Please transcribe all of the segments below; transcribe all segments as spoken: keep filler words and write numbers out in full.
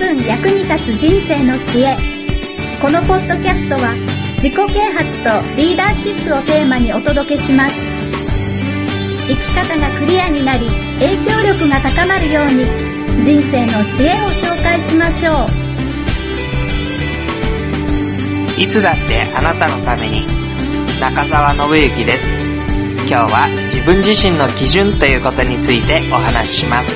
分役に立つ人生の知恵。このポッドキャストは自己啓発とリーダーシップをテーマにお届けします。生き方がクリアになり、影響力が高まるように人生の知恵を紹介しましょう。いつだってあなたのために。中澤信之です。今日は自分自身の基準ということについてお話しします。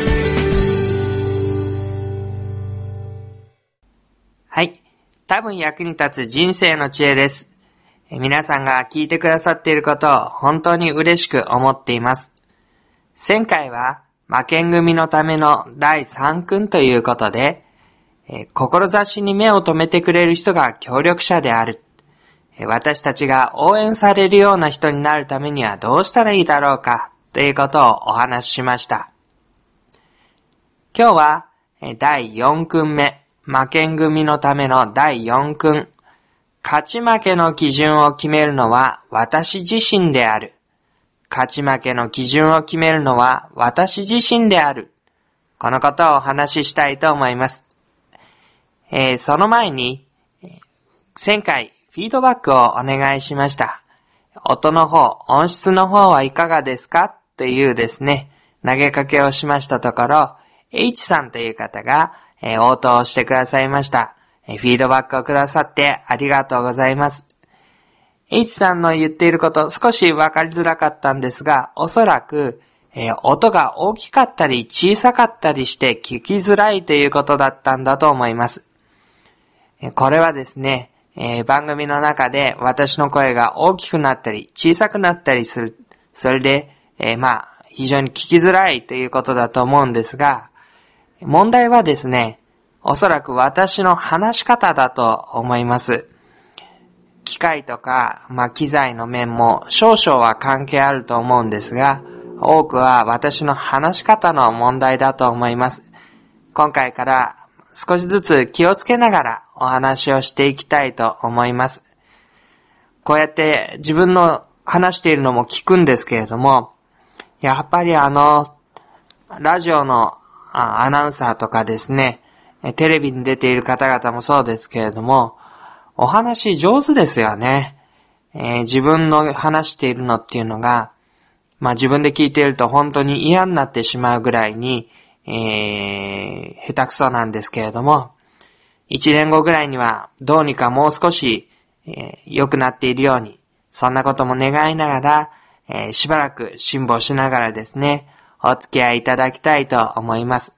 はい。多分役に立つ人生の知恵です。え皆さんが聞いてくださっていることを本当に嬉しく思っています。前回は負けん組のためのだいさん訓ということで、え志に目を留めてくれる人が協力者である。私たちが応援されるような人になるためにはどうしたらいいだろうかということをお話ししました。今日はだいよん訓目、負けん組のためのだいよん訓。勝ち負けの基準を決めるのは私自身である。勝ち負けの基準を決めるのは私自身である。このことをお話ししたいと思います。えー、その前に、前回、フィードバックをお願いしました。音の方、音質の方はいかがですかというですね、投げかけをしましたところ、H さんという方が、えー、応答してくださいました。えー、フィードバックをくださってありがとうございます。H さんの言っていること少しわかりづらかったんですが、おそらく、えー、音が大きかったり小さかったりして聞きづらいということだったんだと思います。えー、これはですね、えー、番組の中で私の声が大きくなったり小さくなったりする。それで、えー、まあ、非常に聞きづらいということだと思うんですが、問題はですね、おそらく私の話し方だと思います。機械とか、まあ、機材の面も少々は関係あると思うんですが、多くは私の話し方の問題だと思います。今回から少しずつ気をつけながらお話をしていきたいと思います。こうやって自分の話しているのも聞くんですけれども、やっぱりあの、ラジオのアナウンサーとかですね、テレビに出ている方々もそうですけれども、お話上手ですよね。えー、自分の話しているのっていうのが、まあ自分で聞いていると本当に嫌になってしまうぐらいに、えー、下手くそなんですけれども、一年後ぐらいにはどうにかもう少し、えー、良くなっているように、そんなことも願いながら、えー、しばらく辛抱しながらですね、お付き合いいただきたいと思います。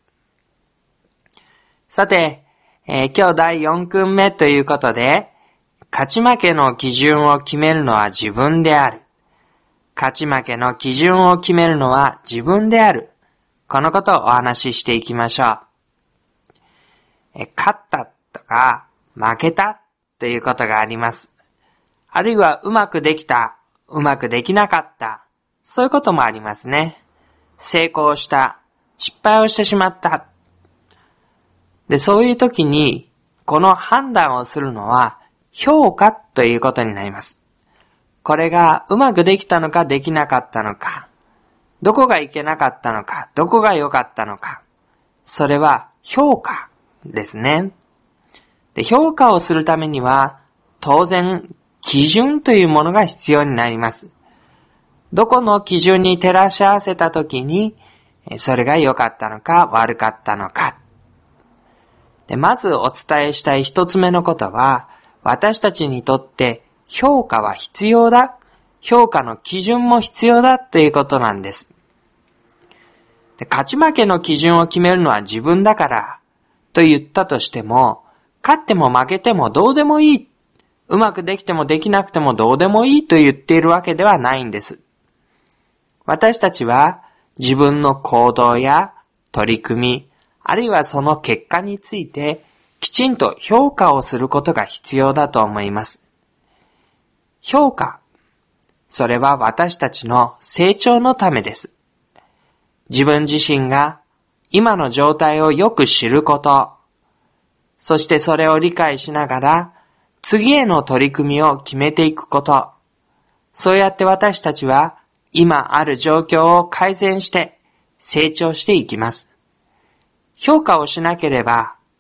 さて、えー、今日だいよん訓目ということで、勝ち負けの基準を決めるのは自分である。勝ち負けの基準を決めるのは自分である。このことをお話ししていきましょう。え勝ったとか負けたということがあります。あるいはうまくできた、うまくできなかった。そういうこともありますね。成功した、失敗をしてしまった。で、そういう時にこの判断をするのは評価ということになります。これがうまくできたのかできなかったのか。どこがいけなかったのか、どこが良かったのか。それは評価ですね。で、評価をするためには、当然、基準というものが必要になります。どこの基準に照らし合わせたときに、それが良かったのか悪かったのか。で、まずお伝えしたい一つ目のことは、私たちにとって評価は必要だ。評価の基準も必要だということなんです。で、勝ち負けの基準を決めるのは自分だからと言ったとしても、勝っても負けてもどうでもいい、うまくできてもできなくてもどうでもいいと言っているわけではないんです。私たちは自分の行動や取り組み、あるいはその結果についてきちんと評価をすることが必要だと思います。評価、それは私たちの成長のためです。自分自身が今の状態をよく知ること、そしてそれを理解しながら次への取り組みを決めていくこと。そうやって私たちは今ある状況を改善して成長していきます。評価をしなければ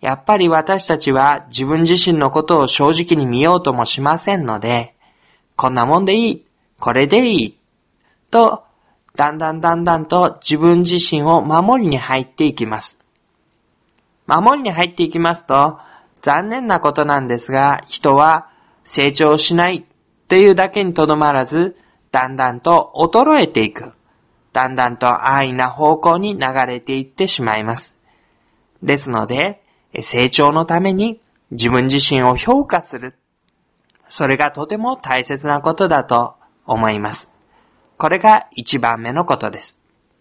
やっぱり私たちは自分自身のことを正直に見ようともしませんので、こんなもんでいい、これでいい、と、だんだんだんだんと自分自身を守りに入っていきます。守りに入っていきますと、残念なことなんですが、人は成長しないというだけにとどまらず、だんだんと衰えていく。だんだんと安易な方向に流れていってしまいます。ですので、成長のために自分自身を評価する。それがとても大切なことだと思います。これが一番目のことです。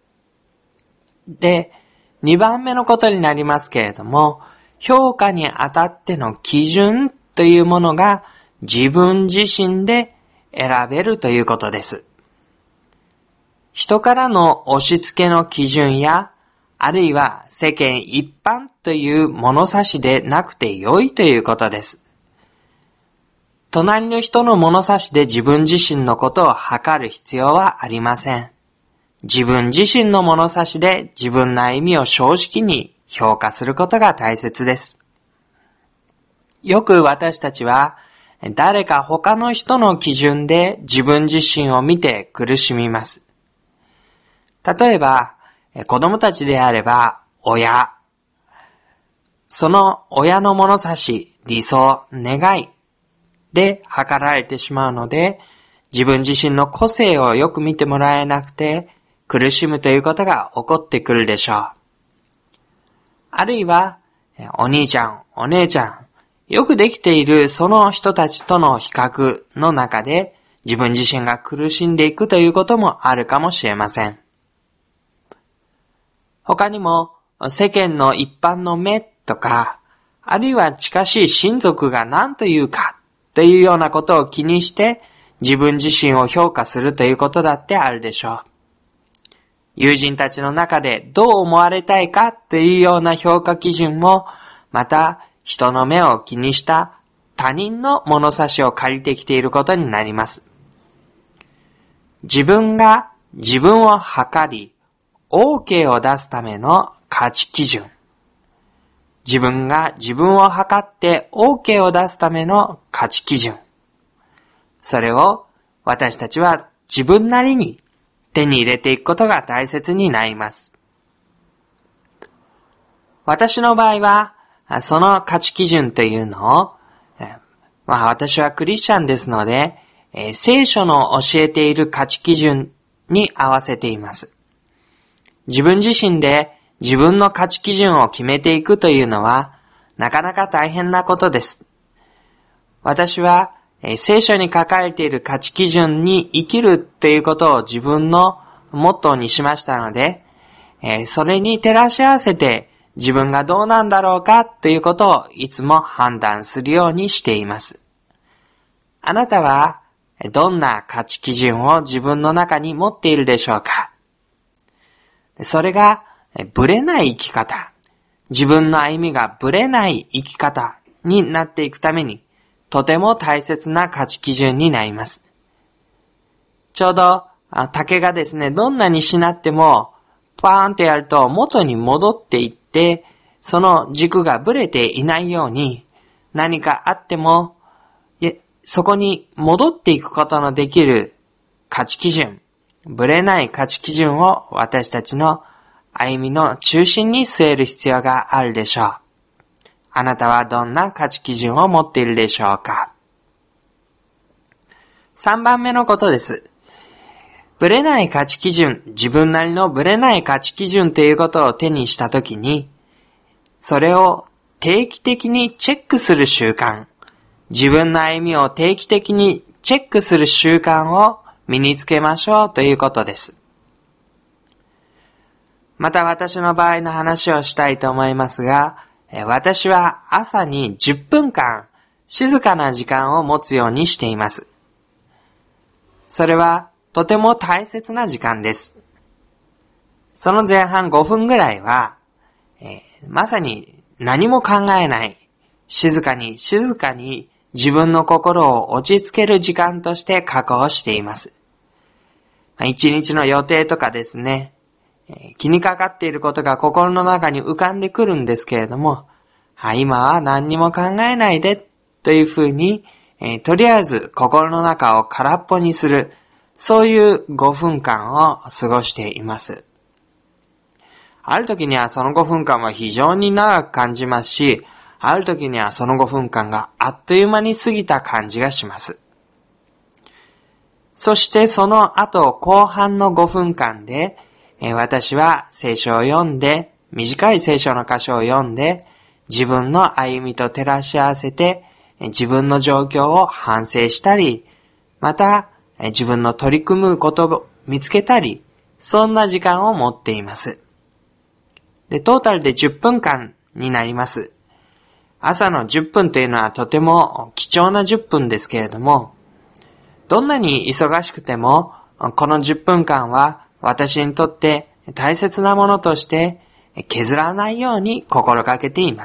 で、二番目のことになりますけれども、評価にあたっての基準というものが自分自身で選べるということです。人からの押し付けの基準や、あるいは世間一般という物差しでなくて良いということです。隣の人の物差しで自分自身のことを測る必要はありません。自分自身の物差しで自分の歩みを正直に評価することが大切です。よく私たちは誰か他の人の基準で自分自身を見て苦しみます。例えば、子供たちであれば親。その親の物差し、理想、願いで測られてしまうので、自分自身の個性をよく見てもらえなくて苦しむということが起こってくるでしょう。あるいは、お兄ちゃん、お姉ちゃん、よくできているその人たちとの比較の中で自分自身が苦しんでいくということもあるかもしれません。他にも世間の一般の目とか、あるいは近しい親族が何というかというようなことを気にして自分自身を評価するということだってあるでしょう。友人たちの中でどう思われたいかというような評価基準も、また人の目を気にした他人の物差しを借りてきていることになります。自分が自分を測り、OK を出すための価値基準。自分が自分を測って OK を出すための価値基準。それを私たちは自分なりに手に入れていくことが大切になります。私の場合は、その価値基準というのを、まあ私はクリスチャンですので、聖書の教えている価値基準に合わせています。自分自身で自分の価値基準を決めていくというのは、なかなか大変なことです。私は、聖書に書かれている価値基準に生きるということを自分のモットーにしましたので、それに照らし合わせて自分がどうなんだろうかということをいつも判断するようにしています。あなたはどんな価値基準を自分の中に持っているでしょうか？それがブレない生き方、自分の歩みがブレない生き方になっていくために、とても大切な価値基準になります。ちょうど竹がですね、どんなにしなってもパーンってやると元に戻っていって、その軸がブレていないように、何かあってもそこに戻っていくことのできる価値基準、ブレない価値基準を私たちの歩みの中心に据える必要があるでしょう。あなたはどんな価値基準を持っているでしょうか？三番目のことです。ブレない価値基準、自分なりのブレない価値基準ということを手にしたときに、それを定期的にチェックする習慣、自分の歩みを定期的にチェックする習慣を身につけましょうということです。また私の場合の話をしたいと思いますが、私は朝にじゅっぷんかん静かな時間を持つようにしています。それはとても大切な時間です。その前半ごふんぐらいは、えー、まさに何も考えない、静かに静かに自分の心を落ち着ける時間として確保しています。一日の予定とかですね、気にかかっていることが心の中に浮かんでくるんですけれども、 あ、今は何にも考えないでというふうに、えー、とりあえず心の中を空っぽにする、そういうごふんかんを過ごしています。ある時にはそのごふんかんは非常に長く感じますし、ある時にはそのごふんかんがあっという間に過ぎた感じがします。そしてその後後半のごふんかんで、えー、私は聖書を読んで、短い聖書の箇所を読んで、自分の歩みと照らし合わせて、えー、自分の状況を反省したり、また、えー、自分の取り組むことを見つけたり、そんな時間を持っています。で、トータルでじゅっぷんかんになります。朝のじゅっぷんというのはとても貴重なじゅっぷんですけれども、どんなに忙しくても、このじゅっぷんかんは私にとって大切なものとして削らないように心がけています。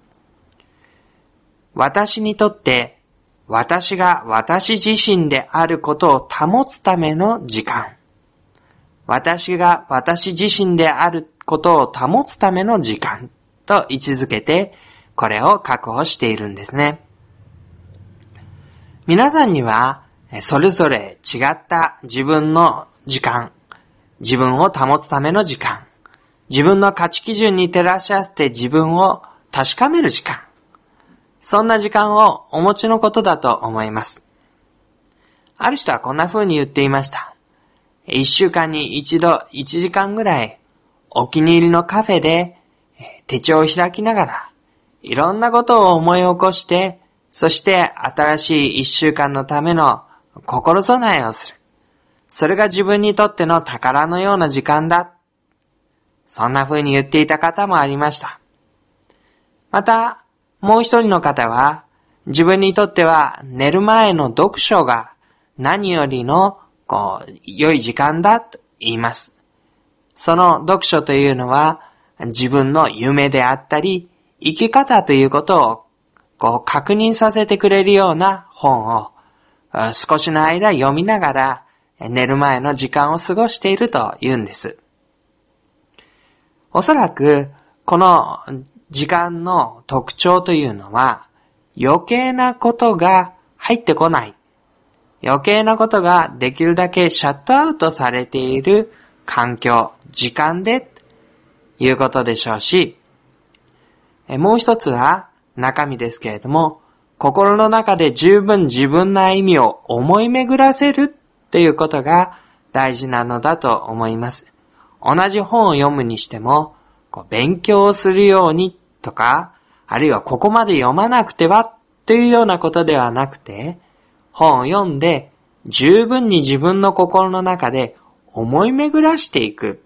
私にとって私が私自身であることを保つための時間。私が私自身であることを保つための時間と位置づけて、これを確保しているんですね。皆さんにはそれぞれ違った自分の時間、自分を保つための時間、自分の価値基準に照らし合わせて自分を確かめる時間、そんな時間をお持ちのことだと思います。ある人はこんな風に言っていました。一週間に一度一時間ぐらいお気に入りのカフェで手帳を開きながらいろんなことを思い起こして、そして新しい一週間のための心備えをする。それが自分にとっての宝のような時間だ。そんな風に言っていた方もありました。また、もう一人の方は、自分にとっては寝る前の読書が何よりのこう良い時間だと言います。その読書というのは自分の夢であったり、生き方ということをこう確認させてくれるような本を少しの間読みながら寝る前の時間を過ごしているというんです。おそらくこの時間の特徴というのは余計なことが入ってこない。余計なことができるだけシャットアウトされている環境、時間でということでしょうし、もう一つは中身ですけれども、心の中で十分自分の歩みを思い巡らせるということが大事なのだと思います。同じ本を読むにしても、こう勉強をするようにとか、あるいはここまで読まなくてはというようなことではなくて、本を読んで十分に自分の心の中で思い巡らしていく。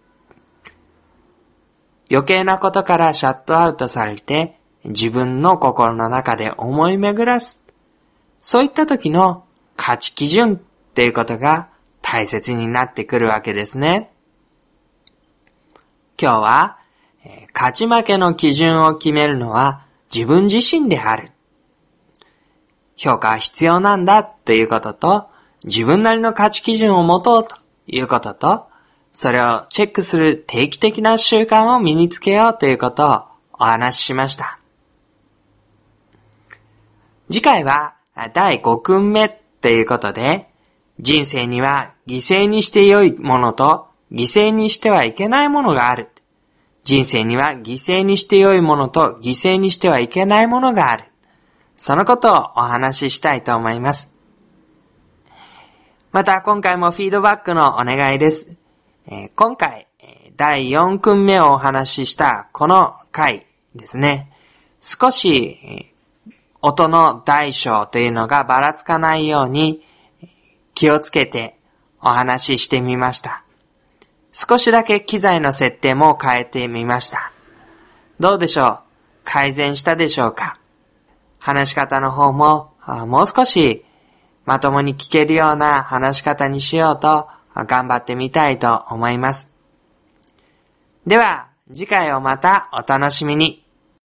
余計なことからシャットアウトされて自分の心の中で思い巡らす。そういった時の価値基準っていうことが大切になってくるわけですね。今日は、えー、勝ち負けの基準を決めるのは自分自身である。評価は必要なんだということと、自分なりの価値基準を持とうということと、それをチェックする定期的な習慣を身につけようということをお話ししました。次回はだいご訓目ということで、人生には犠牲にして良いものと犠牲にしてはいけないものがある。人生には犠牲にして良いものと犠牲にしてはいけないものがある。そのことをお話ししたいと思います。また今回もフィードバックのお願いです。えー、今回だいよん訓目をお話ししたこの回ですね。少し、えー、音の大小というのがばらつかないように気をつけてお話ししてみました。少しだけ機材の設定も変えてみました。どうでしょう？改善したでしょうか？話し方の方ももう少しまともに聞けるような話し方にしようと頑張ってみたいと思います。では次回をまたお楽しみに。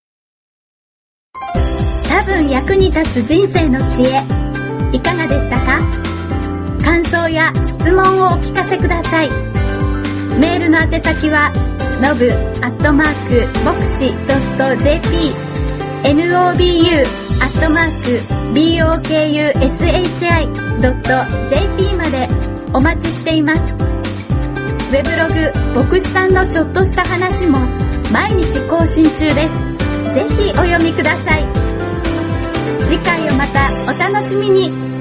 多分役に立つ人生の知恵、いかがでしたか？感想や質問をお聞かせください。 メールの宛先はノブアットマークボクシドット ジェーピー ノブ アットマーク ボクシ ドット ジェーピー までお待ちしています。ウェブログ牧師さんのちょっとした話も毎日更新中です。ぜひお読みください。次回をまたお楽しみに。